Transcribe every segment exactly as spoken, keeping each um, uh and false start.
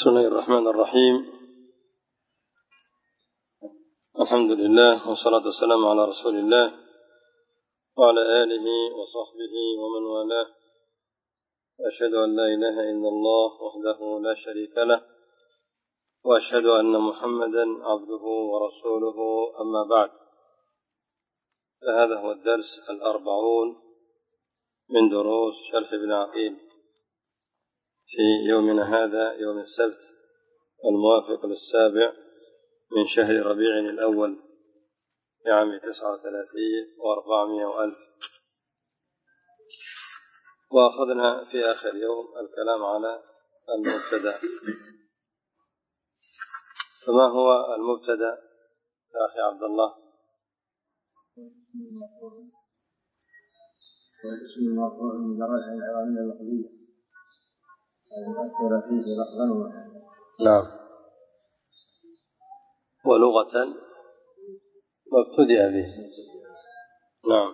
بسم الله الرحمن الرحيم. الحمد لله والصلاة والسلام على رسول الله وعلى آله وصحبه ومن والاه، وأشهد أن لا إله إلا الله وحده لا شريك له، وأشهد أن محمدا عبده ورسوله، أما بعد، فهذا هو الدرس الأربعون من دروس شرح ابن عقيل في يومنا هذا، يوم السبت الموافق للسابع من شهر ربيع الأول لعام تسعة وثلاثين وأربعمائة وألف. وأخذنا في آخر يوم الكلام على المبتدأ. فما هو المبتدأ يا أخي عبد الله؟ اسم مرفوع مجرد عن العوامل اللفظية المؤثرة فيه لفظا ومعنى. نعم. ولغة ما ابتدأ به. نعم.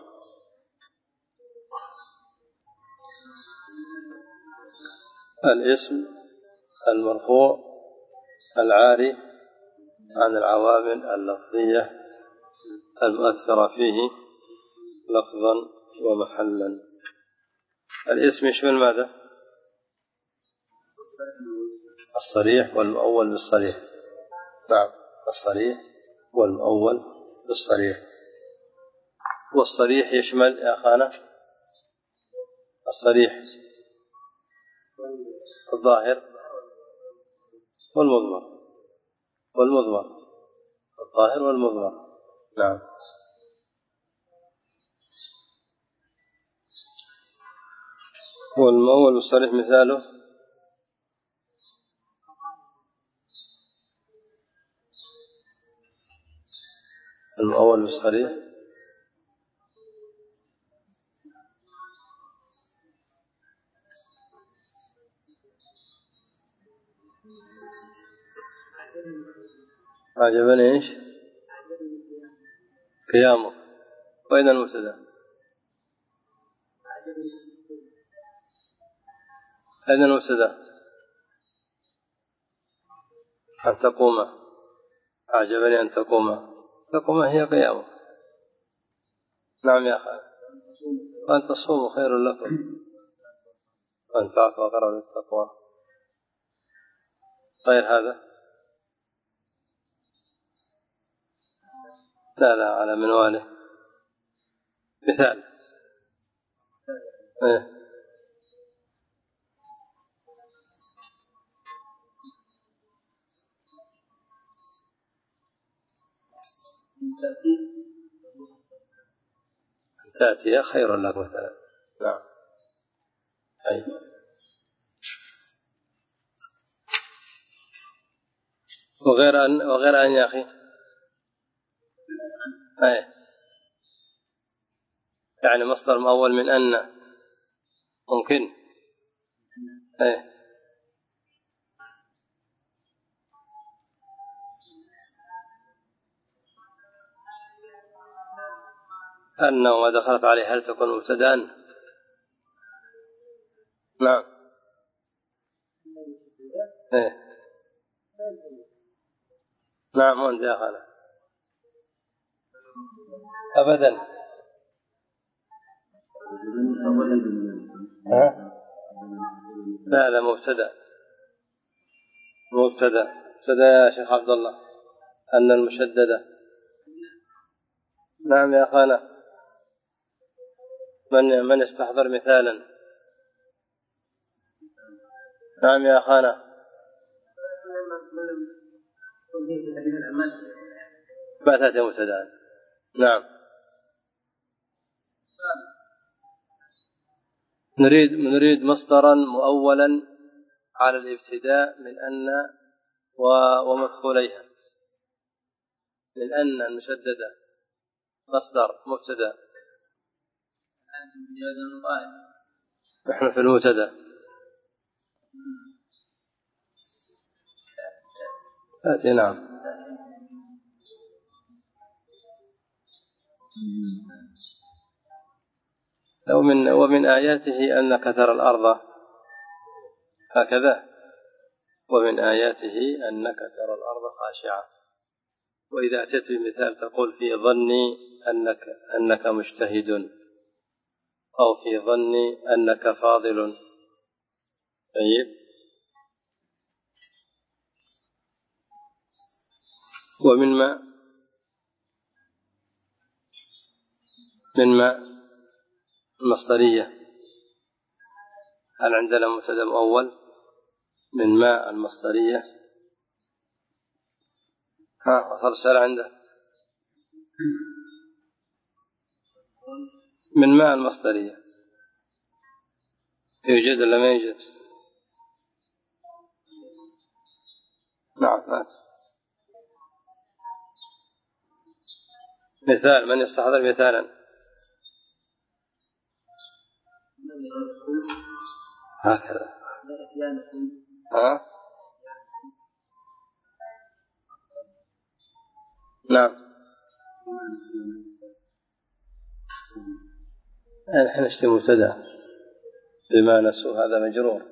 الاسم المرفوع العاري عن العوامل اللفظية المؤثرة فيه لفظا ومحلا. الاسم يشمل ماذا؟ الصريح والمؤول بالصريح. نعم، الصريح والمؤول بالصريح. والصريح يشمل يا أخانا الصريح الظاهر والمضمر والمضمر الظاهر والمضمر. نعم. والمؤول بالصريح مثاله المؤول بالصريح عجبني ايش؟ قيامك. وين المبتدأ؟ أين المبتدأ؟ أن تقوم. أعجبني أن تقوم. تقوم هي قيامك. نعم يا أخي. وأن تصوموا خير لكم وأن تعفوا أقرب للتقوى. غير هذا لا لا على منواله. مثال إيه؟ تأتي خير لك مثلا. نعم. أي. وغير أن وغير أن يا أخي. أي. يعني مصدر مؤول من أن ممكن. أي. أن وما دخلت عليه هل تكون مبتدأ؟ نعم. إيه. نعم وانت يا خالد. أبدا. ها؟ لا لا مبتدأ مبتدأ مبتدأ يا شيخ عبد الله. أن المشددة. نعم يا خالد. من من يستحضر مثالا؟ نعم يا خالد. باتت مبتدأ. نعم. نريد نريد مصدرا مؤولا على الابتداء من أن ومدخوليها. من أن المشددة مصدر مبتدأ. نحن في المبتدأ. آتي. نعم. ومن ومن آياته أنك ترى الأرض هكذا ومن آياته أنك ترى الأرض خاشعة. وإذا أتيت بمثال تقول في ظني أنك, أنك مجتهد، أو في ظني أنك فاضل. طيب. ومن ما من ما المصدرية، هل عندنا مبتدأ أول؟ من ما المصدرية. ها وصل السؤال عنده. من ما المصدرية يوجد ولا ما يوجد؟ نعم. مات. مثال، من يستحضر مثالا؟ هكذا. ها؟ نعم. الحين اشتي مبتدأ بما نسوا، هذا مجرور.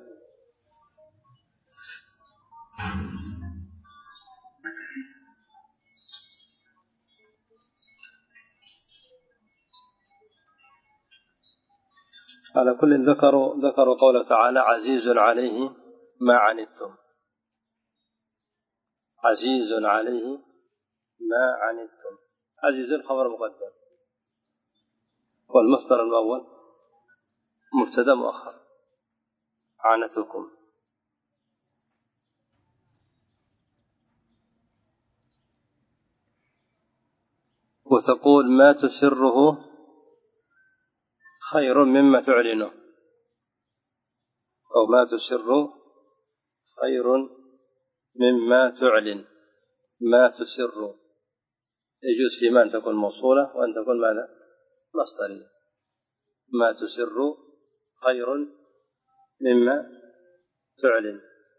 على كل ذكروا ذكروا قوله تعالى عزيز عليه ما عنتم. عزيز عليه ما عنتم، عزيز الخبر مقدم، والمصدر الأول مبتدأ مؤخر عنتكم. وتقول ما تسره خير مما تعلنه، أو ما تسر خير مما تعلن. ما تسر يجوز فيما أن تكون موصولة وأن تكون ماذا؟ مصدرية. ما تسر خير مما تعلن.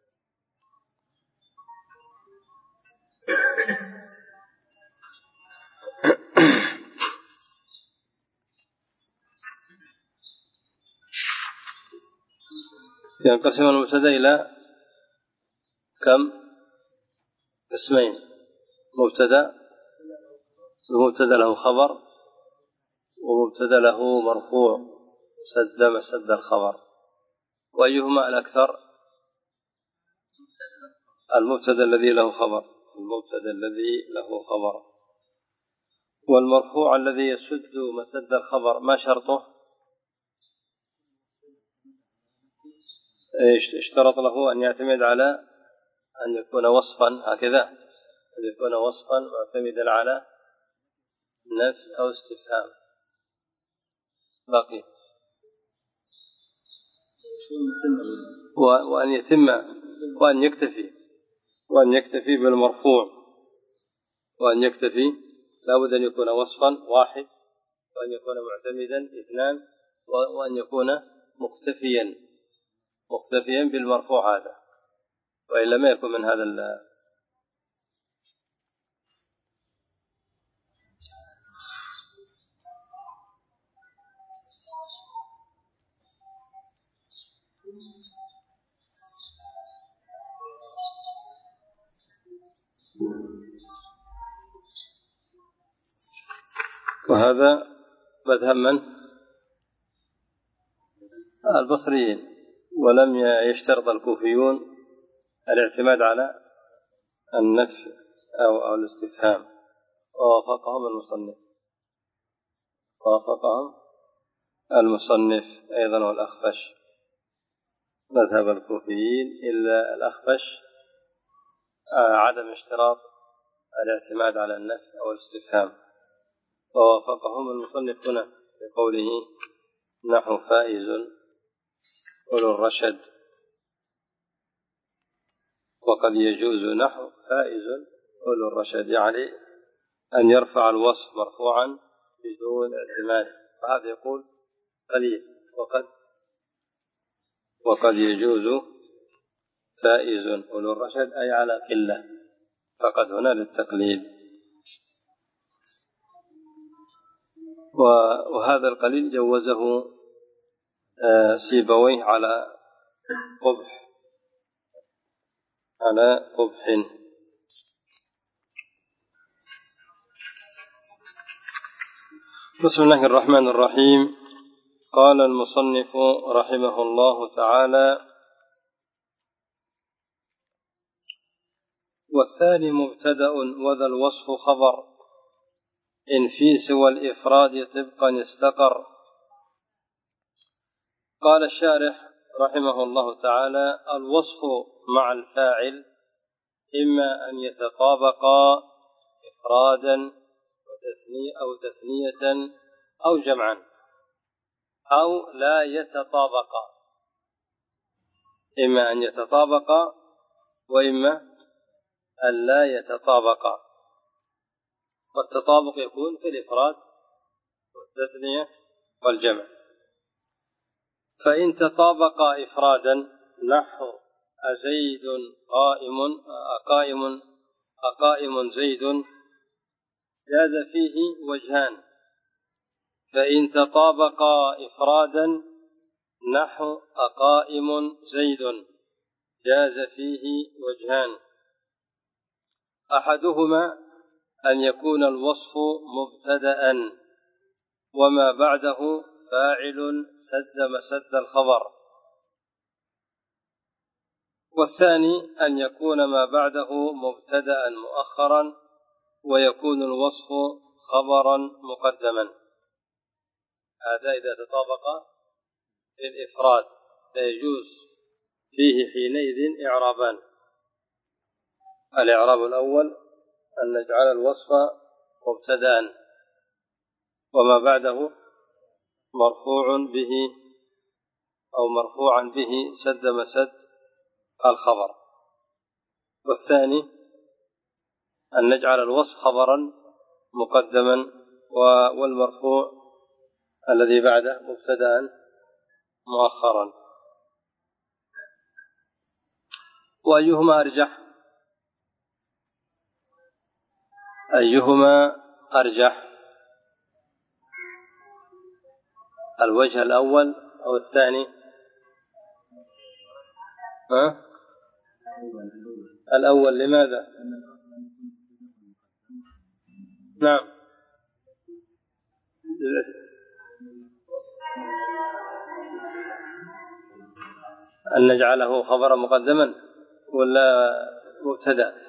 ينقسم المبتدأ إلى كم قسمين؟ مبتدأ ومبتدأ له خبر، ومبتدأ له مرفوع سد مسد الخبر. وأيهما الأكثر؟ المبتدأ الذي له خبر، المبتدأ الذي له خبر. والمرفوع الذي يسد مسد الخبر ما شرطه؟ اشترط له أن يعتمد على أن يكون وصفا، هكذا، أن يكون وصفا معتمدا على نفي أو استفهام. باقي وأن يتم وأن يكتفي وأن يكتفي بالمرفوع، وأن يكتفي لابد أن يكون وصفا واحد، وأن يكون معتمدا اثنان، وأن يكون مكتفيا مكتفيا بالمرفوع هذا، وإلا ما يكون من هذا ال وهذا مذهب من؟ البصريين. ولم يشترط الكوفيون الاعتماد على النفي أو, أو الاستفهام، ووافقهم المصنف ووافقهم المصنف أيضا والأخفش، مذهب الكوفيين إلا الأخفش عدم اشتراط الاعتماد على النفي أو الاستفهام، ووافقهم المصنف هنا بقوله نحو فائز أولو الرشد. وقد يجوز نحو فائز أولو الرشد، يعني أن يرفع الوصف مرفوعا بدون اعتماد، فهذا يقول قليل. وقد وقد يجوز فائز أولو الرشد أي على قلة، فقد هنا للتقليل. وهذا القليل جوزه سيبويه على قبح على قبح. بسم الله الرحمن الرحيم. قال المصنف رحمه الله تعالى: والثاني مبتدأ وذا الوصف خبر إن في سوى الإفراد طبقا استقر. قال الشارح رحمه الله تعالى: الوصف مع الفاعل إما أن يتطابقا إفرادا أو تثنية أو جمعا أو لا يتطابقا، إما أن يتطابقا وإما أن لا يتطابقا. والتطابق يكون في الإفراد والتثنية والجمع. فإن تطابقا إفرادا نحو أزيد قائم أقائم أقائم زيد جاز فيه وجهان. فإن تطابقا إفرادا نحو أقائم زيد جاز فيه وجهان. أحدهما أن يكون الوصف مبتدأ وما بعده فاعل سد مسد الخبر، والثاني أن يكون ما بعده مبتدأ مؤخرا ويكون الوصف خبرا مقدما. هذا إذا تطابق في الإفراد فيجوز فيه حينئذ إعرابان: الإعراب الأول أن نجعل الوصف مبتدأ وما بعده مرفوع به أو مرفوعا به سد مسد الخبر، والثاني أن نجعل الوصف خبرا مقدما والمرفوع الذي بعده مبتدأ مؤخرا. وأيهما أرجح؟ أيهما أرجح؟ الوجه الأول أو الثاني؟ ها؟ الأول. لماذا؟ نعم، أن نجعله خبرا مقدما ولا مبتدأ؟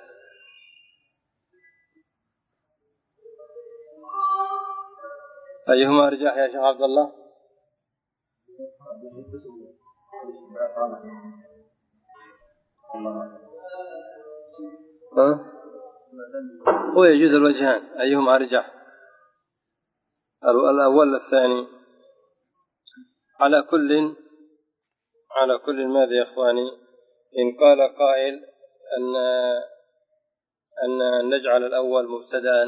أيهما أرجح يا شيخ عبد الله؟ ها؟ هو يجوز الوجهان. أيهما أرجح؟ الأول الثاني؟ على كل على كل ماذا يا إخواني؟ إن قال قائل أن أن نجعل الأول مبتدأ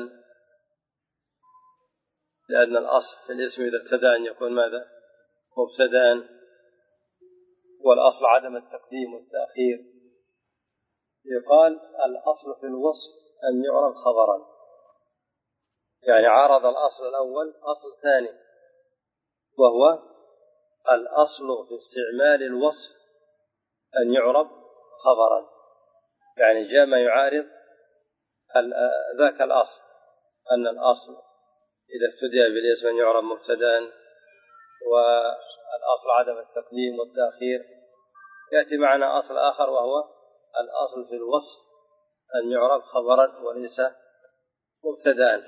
لأن الأصل في الاسم إذا ابتدأ أن يكون ماذا؟ مبتدأ، والأصل عدم التقديم والتأخير. يقال الأصل في الوصف أن يعرب خبرا، يعني عارض الأصل الأول أصل ثاني، وهو الأصل في استعمال الوصف أن يعرب خبرا، يعني جاء ما يعارض ذاك الأصل، أن الأصل إذا ابتدأ بالاسم أن يعرب مبتدأ، والأصل عدم التقديم والتأخير. يأتي معنا أصل آخر وهو الأصل في الوصف أن يعرب خبرا وليس مبتدأ.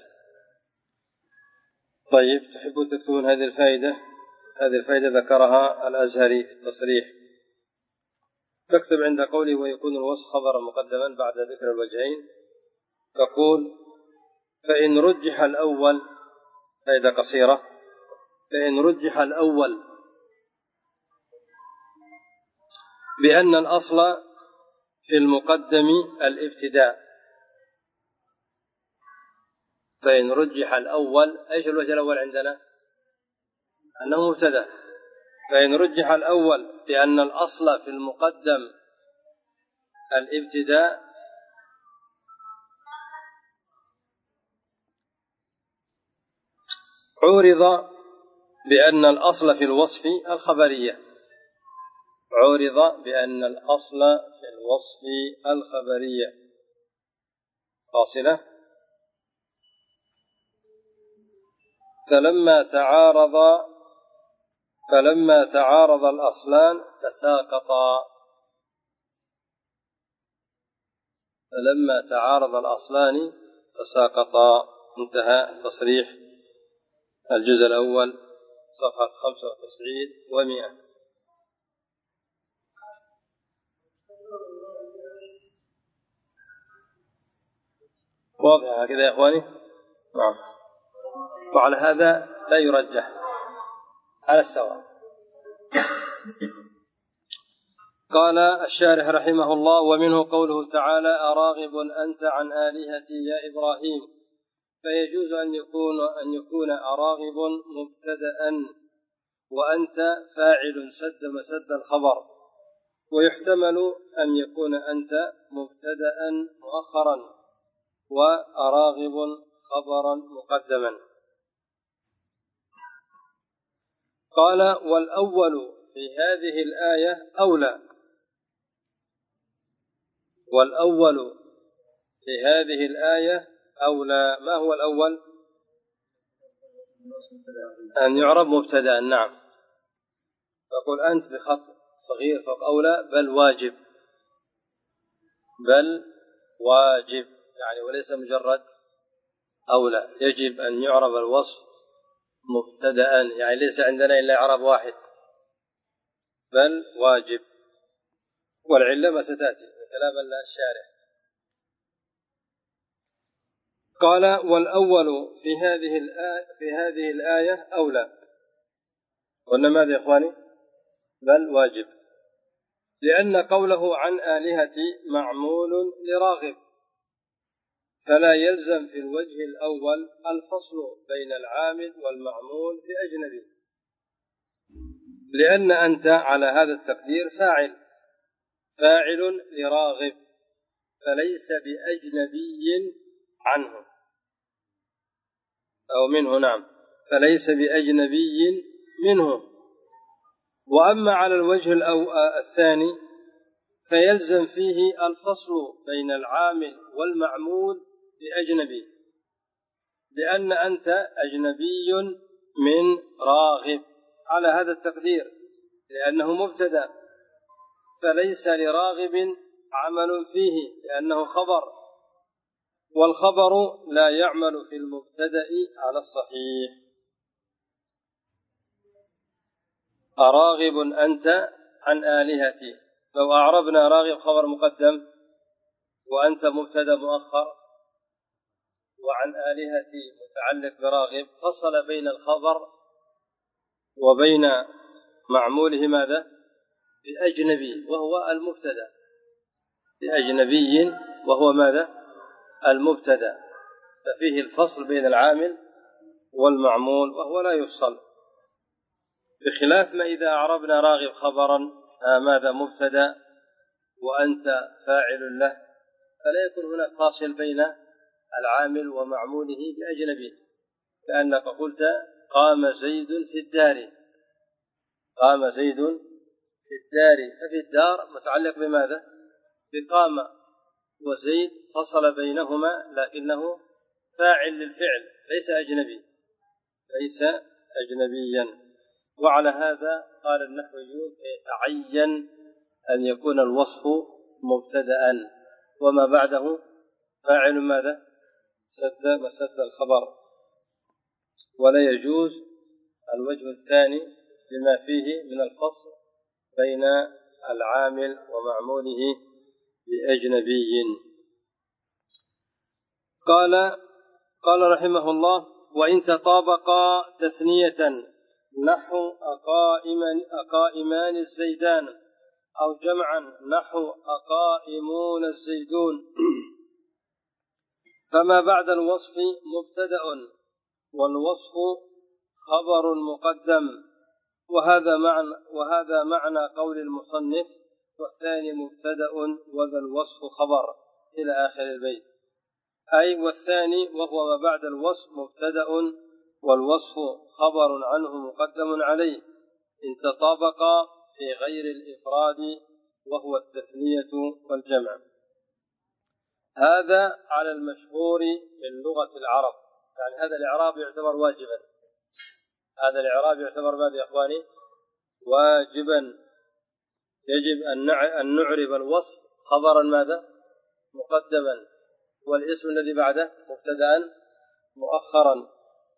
طيب، تحبون تكتبون هذه الفائدة؟ هذه الفائدة ذكرها الأزهري في التصريح. تكتب عند قوله ويكون الوصف خبرا مقدما بعد ذكر الوجهين، تقول: فإن رجح الأول، فائدة قصيرة، فإن رجح الأول بأن الأصل في المقدم الابتداء. فإن رجح الأول، أيش الوجه الأول عندنا؟ أنه مبتدأ. فإن رجح الأول بأن الأصل في المقدم الابتداء عورض بأن الأصل في الوصف الخبرية. عورض بأن الأصل في الوصف الخبرية فاصلة. فلما تعارض فلما تعارض الأصلان تساقطا فلما تعارض الأصلان تساقطا. انتهى تصريح الجزء الأول صفحة خمسة وتسعين ومئة. واضح هكذا يا إخواني؟ نعم. وعلى هذا لا يرجح على السواء. قال الشارح رحمه الله: ومنه قوله تعالى: أراغب أنت عن آلهتي يا إبراهيم، فيجوز أن يكون أن يكون أراغب مبتدأ وأنت فاعل سد مسد الخبر، ويحتمل أن يكون أنت مبتدأ مؤخرا وأراغب خبرا مقدما. قال: والأول في هذه الآية أولى. والأول في هذه الآية أولى. ما هو الأول؟ أن يعرب مبتدأ. نعم. فقل أنت بخط صغير فوق أولى، بل واجب، بل واجب يعني وليس مجرد أولى. يجب أن يعرب الوصف مبتدأ، يعني ليس عندنا إلا إعراب واحد، بل واجب. والعلة ما ستأتي من كلام الشارح. قال: والأول في هذه الآية في هذه الآية أولى. قلنا ماذا يا إخواني؟ بل واجب، لأن قوله عن آلهتي معمول لراغب، فلا يلزم في الوجه الأول الفصل بين العامل والمعمول بأجنبي، لأن أنت على هذا التقدير فاعل فاعل لراغب، فليس بأجنبي عنه أو منه. نعم، فليس بأجنبي منه. وأما على الوجه الثاني فيلزم فيه الفصل بين العامل والمعمول بأجنبي، لأن أنت أجنبي من راغب على هذا التقدير، لأنه مبتدأ، فليس لراغب عمل فيه لأنه خبر، والخبر لا يعمل في المبتدأ على الصحيح. أراغب أنت عن آلهتي، لو أعربنا راغب خبر مقدم وأنت مبتدأ مؤخر، وعن آلهتي متعلق براغب، فصل بين الخبر وبين معموله ماذا؟ بأجنبي وهو المبتدأ، بأجنبي وهو ماذا؟ المبتدأ، ففيه الفصل بين العامل والمعمول وهو لا يفصل، بخلاف ما إذا أعربنا راغب خبرا ماذا؟ مبتدأ وأنت فاعل له، فلا يكون هناك فاصل بين العامل ومعموله بأجنبي، كأنك قلت قام زيد في الدار، قام زيد في الدار، ففي الدار متعلق بماذا؟ بقام، وزيد فصل بينهما لكنه فاعل للفعل ليس أجنبي، ليس أجنبيا. وعلى هذا قال النحويون يتعين أن يكون الوصف مبتدأ وما بعده فاعل ماذا؟ سد مسد الخبر، ولا يجوز الوجه الثاني لما فيه من الفصل بين العامل ومعموله بأجنبي. قال قال رحمه الله: وإن تطابقا تثنية نحو أقائمان أقائمان الزيدان، أو جمعا نحو أقائمون الزيدون، فما بعد الوصف مبتدأ والوصف خبر مقدم، وهذا معنى وهذا معنى قول المصنف: والثاني مبتدأ وذا الوصف خبر، إلى آخر البيت. أي والثاني وهو ما بعد الوصف مبتدأ والوصف خبر عنه مقدم عليه، إن تطابقا في غير الإفراد وهو التثنية والجمع. هذا على المشهور من لغة العرب، يعني هذا الإعراب يعتبر واجبا، هذا الإعراب يعتبر ماذا يا إخواني؟ واجبا. يجب أن نعرب الوصف خبرا ماذا؟ مقدما، والاسم الذي بعده مبتدأ مؤخرا.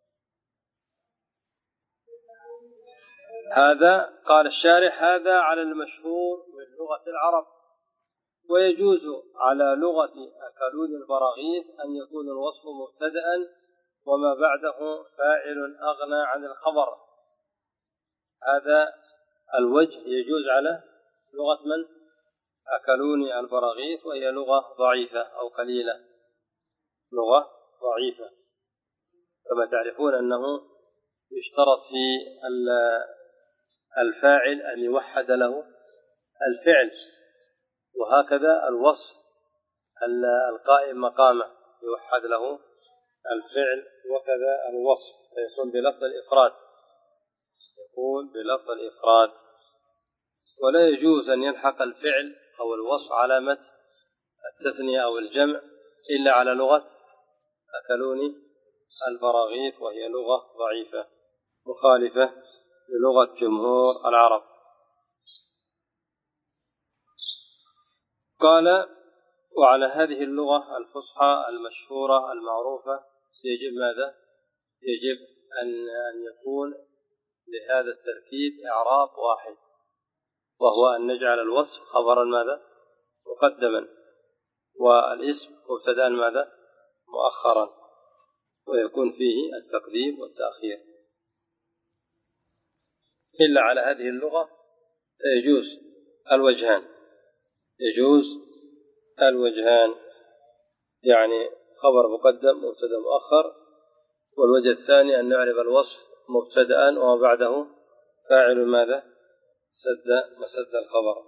هذا قال الشارح هذا على المشهور من لغة العرب، ويجوز على لغة أكلون البراغيث أن يكون الوصف مبتدأ وما بعده فاعل أغنى عن الخبر. هذا الوجه يجوز على لغة من؟ أكلون البراغيث، وهي لغة ضعيفة أو قليلة، لغة ضعيفة. كما تعرفون أنه يشترط في الفاعل أن يوحد له الفعل، وهكذا الوصف القائم مقامه يوحد له الفعل، وكذا الوصف يكون بلفظ الإفراد، يكون بلفظ الإفراد. ولا يجوز أن يلحق الفعل أو الوصف علامة التثنية أو الجمع إلا على لغة أكلون البراغيث، وهي لغة ضعيفة مخالفة للغة جمهور العرب. قال: وعلى هذه اللغة الفصحى المشهورة المعروفة يجب ماذا؟ يجب أن يكون لهذا التركيب إعراب واحد، وهو أن نجعل الوصف خبرا ماذا؟ مقدما، والاسم مبتدأ ماذا؟ مؤخرا، ويكون فيه التقديم والتأخير. إلا على هذه اللغة فيجوز الوجهان، يجوز الوجهان، يعني خبر مقدم مبتدأ مؤخر، والوجه الثاني أن نعرف الوصف مبتدأ وما بعده فاعل ماذا؟ سد مسد الخبر.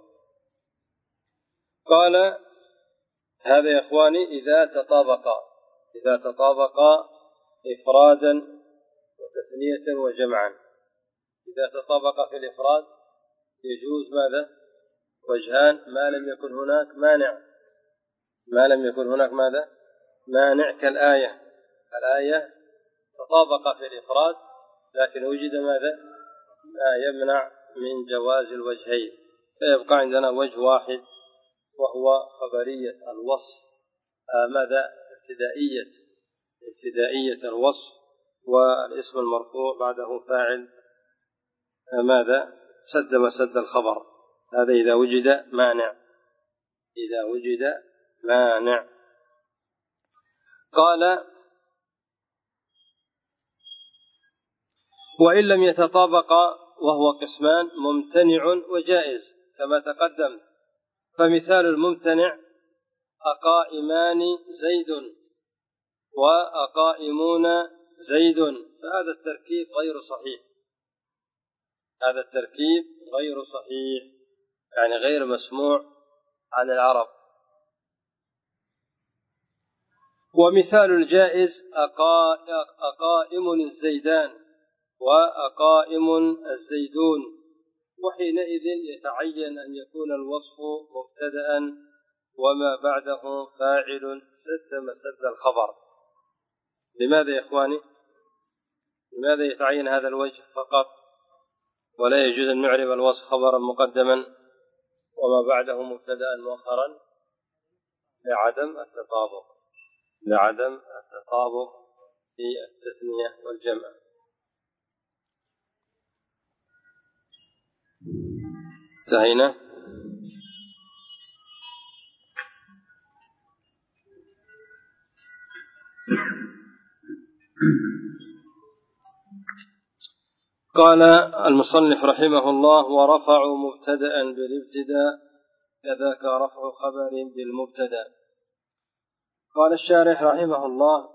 قال: هذا يا إخواني إذا تطابقا، إذا تطابقا إفرادا وتثنية وجمعا. إذا تطابق في الإفراد يجوز ماذا؟ وجهان، ما لم يكن هناك مانع، ما لم يكن هناك ماذا؟ مانع، كالآية، الآية تطابق في الإفراد لكن وجد ماذا؟ ما يمنع من جواز الوجهين، فيبقى عندنا وجه واحد وهو خبرية الوصف، آه ماذا؟ ابتدائية ابتدائية الوصف، والاسم المرفوع بعده فاعل آه ماذا؟ سد مسد الخبر. هذا إذا وجد مانع، إذا وجد مانع. قال: وإن لم يتطابقا وهو قسمان ممتنع وجائز كما تقدم. فمثال الممتنع: أقائمان زيد وأقائمون زيد، فهذا التركيب غير صحيح، هذا التركيب غير صحيح، يعني غير مسموع عن العرب. ومثال الجائز: أقائم الزيدان وأقائم الزيدون، وحينئذ يتعين أن يكون الوصف مبتدأ وما بعده فاعل سد مسد الخبر. لماذا يا إخواني؟ لماذا يتعين هذا الوجه فقط ولا يجوز أن نعرب الوصف خبرا مقدما وما بعده مبتدأ مؤخرا؟ لعدم التطابق، لعدم التطابق في التثنية والجمع. انتهينا. قال المصنف رحمه الله: ورفعوا مبتدأ بالابتداء كذاك رفع خبر بالمبتدأ. قال الشارح رحمه الله: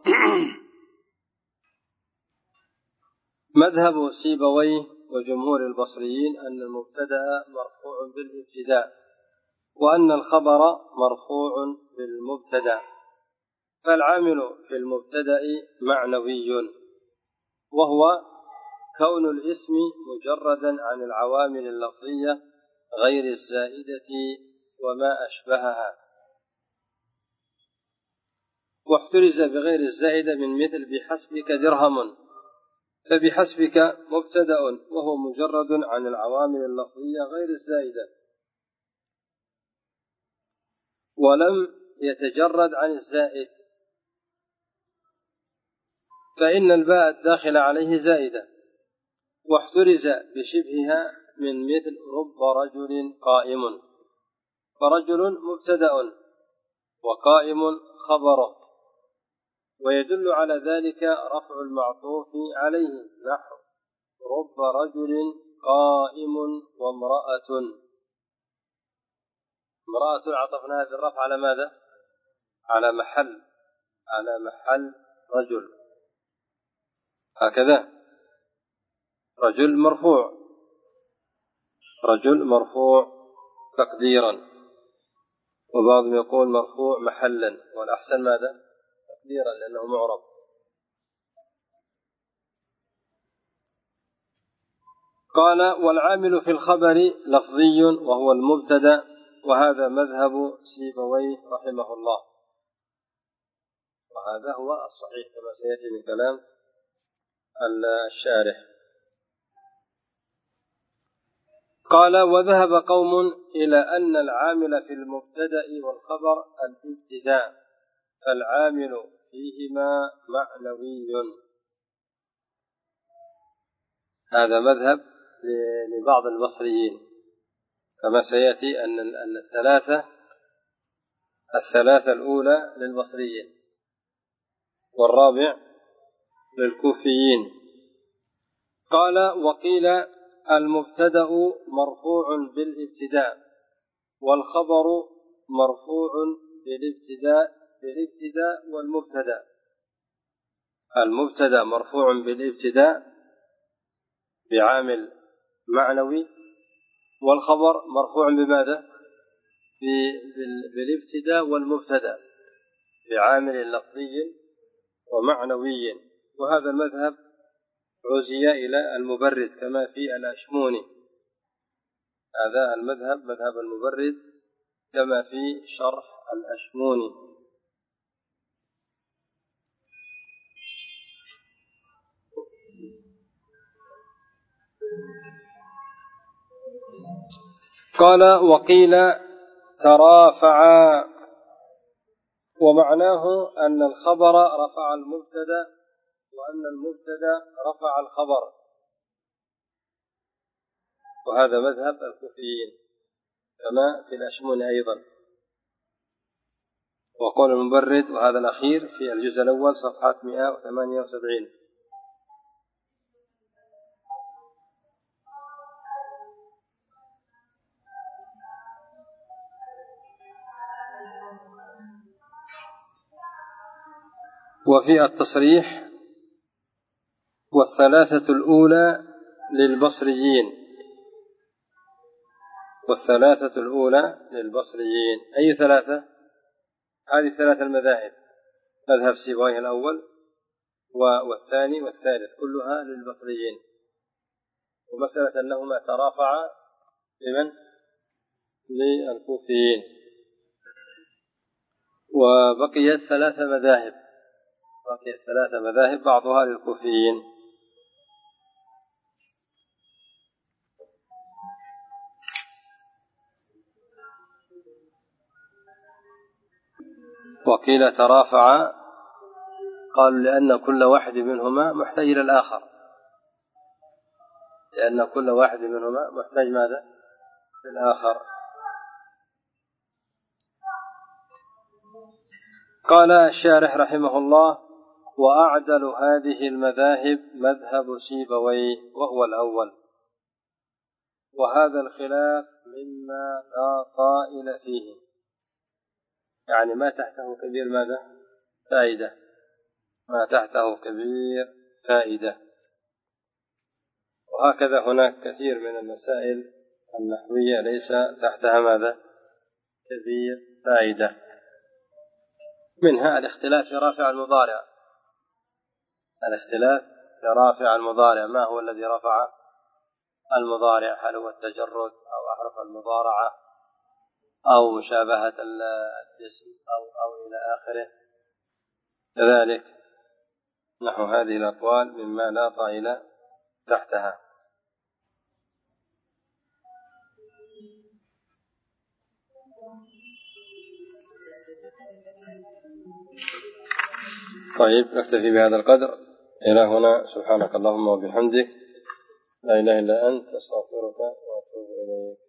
مذهب سيبويه وجمهور البصريين أن المبتدأ مرفوع بالابتداء، وأن الخبر مرفوع بالمبتدأ، فالعامل في المبتدأ معنوي، وهو كون الاسم مجردا عن العوامل اللفظية غير الزائدة وما أشبهها. واحترز بغير الزائدة من مثل بحسبك درهم، فبحسبك مبتدأ وهو مجرد عن العوامل اللفظية غير الزائدة، ولم يتجرد عن الزائد، فإن الباء الداخل عليه زائدة. واحترز بشبهها من مثل رب رجل قائم، فرجل مبتدأ وقائم خبره، ويدل على ذلك رفع المعطوف عليه نحو رب رجل قائم وامرأة. امرأة عطفنا هذا الرفع على ماذا؟ على محل على محل رجل، هكذا رجل مرفوع، رجل مرفوع تقديرا، وبعضهم يقول مرفوع محلا، والأحسن ماذا؟ تقديرا لأنه معرب. قال والعامل في الخبر لفظي وهو المبتدأ، وهذا مذهب سيبويه رحمه الله، وهذا هو الصحيح كما سيأتي من كلام الشارح. قال وذهب قوم إلى أن العامل في المبتدأ والخبر الابتداء، فالعامل فيهما معنوي. هذا مذهب لبعض البصريين، كما سيأتي أن أن الثلاثة الثلاثة الأولى للبصريين والرابع للكوفيين. قال وقيل المبتدأ مرفوع بالابتداء، والخبر مرفوع بالابتداء بالابتداء والمبتدأ. المبتدأ مرفوع بالابتداء بعامل معنوي، والخبر مرفوع بماذا؟ بالابتداء والمبتدأ بعامل لفظي ومعنوي. وهذا المذهب عزي إلى المبرد كما في الأشموني، هذا المذهب مذهب المبرد كما في شرح الأشموني. قال وقيل ترافعا، ومعناه أن الخبر رفع المبتدأ وأن المبتدأ رفع الخبر، وهذا مذهب الكوفيين كما في الأشموني أيضا. وقول المبرد وهذا الأخير في الجزء الأول صفحة مئة وثمانية وسبعين. وفي التصريح والثلاثة الأولى للبصريين، والثلاثة الأولى للبصريين أي ثلاثة؟ هذه الثلاثة المذاهب، مذهب سيبويه الأول والثاني والثالث كلها للبصريين. ومسألة أنهما ترافعا لمن؟ للكوفيين. وبقيت ثلاثة مذاهب، بقيت ثلاثة مذاهب بعضها للكوفيين. وقيل ترافع قالوا لأن كل واحد منهما محتاج إلى الآخر، لأن كل واحد منهما محتاج ماذا؟ للآخر. قال الشارح رحمه الله وأعدل هذه المذاهب مذهب سيبويه وهو الأول، وهذا الخلاف مما لا طائل فيه، يعني ما تحته كبير ماذا؟ فائدة، ما تحته كبير فائدة. وهكذا هناك كثير من المسائل النحوية ليس تحتها ماذا؟ كبير فائدة، منها الاختلاف في رافع المضارع. الاختلاف في رافع المضارع، ما هو الذي رفع المضارع؟ هل هو التجرد أو أحرف المضارعة أو مشابهة الاسم أو أو إلى آخره. كذلك نحو هذه الأقوال مما لا طائل تحتها. طيب نكتفي بهذا القدر إلى هنا. سبحانك اللهم وبحمدك، لا إله إلا أنت، أستغفرك وأتوب إليك.